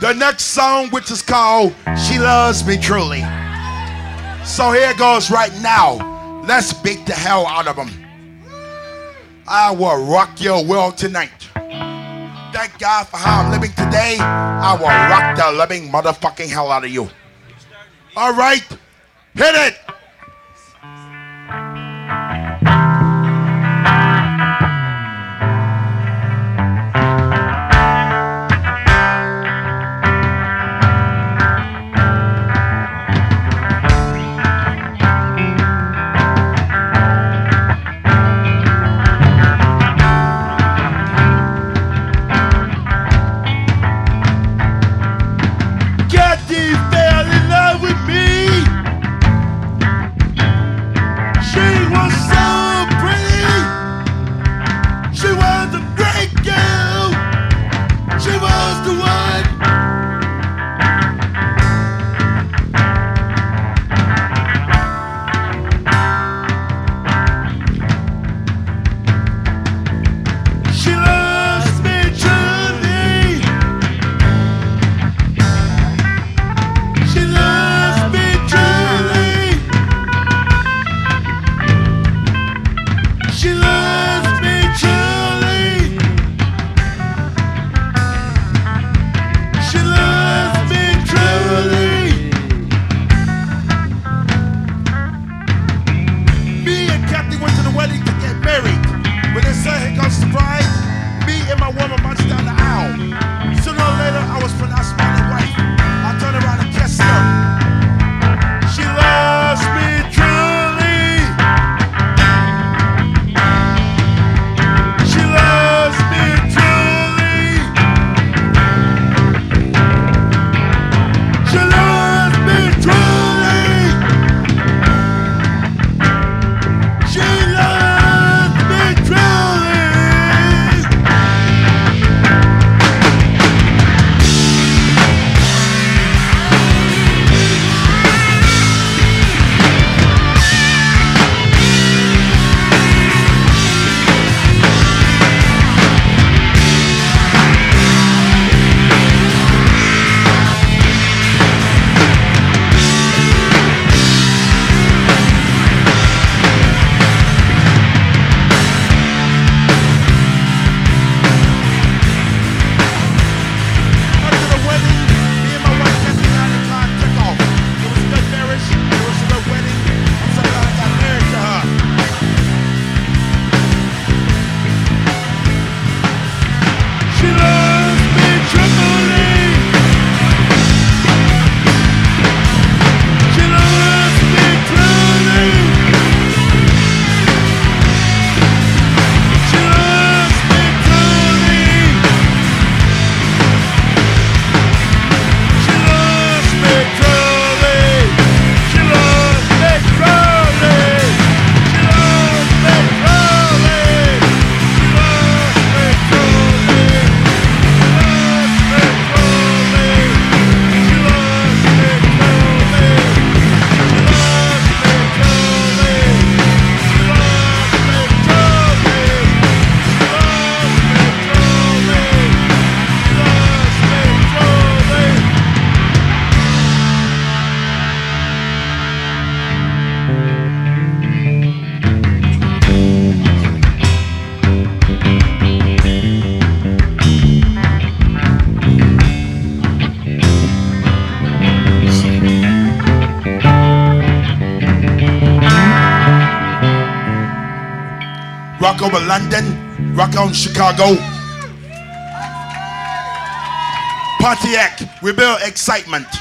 The next song, which is called She Loves Me Truly. So here it goes right now. Let's beat the hell out of them. I will rock your world tonight. Thank God for how I'm living today. I will rock the living motherfucking hell out of you. All right, hit it. Rock over London, rock on Chicago. Pontiac, we build excitement.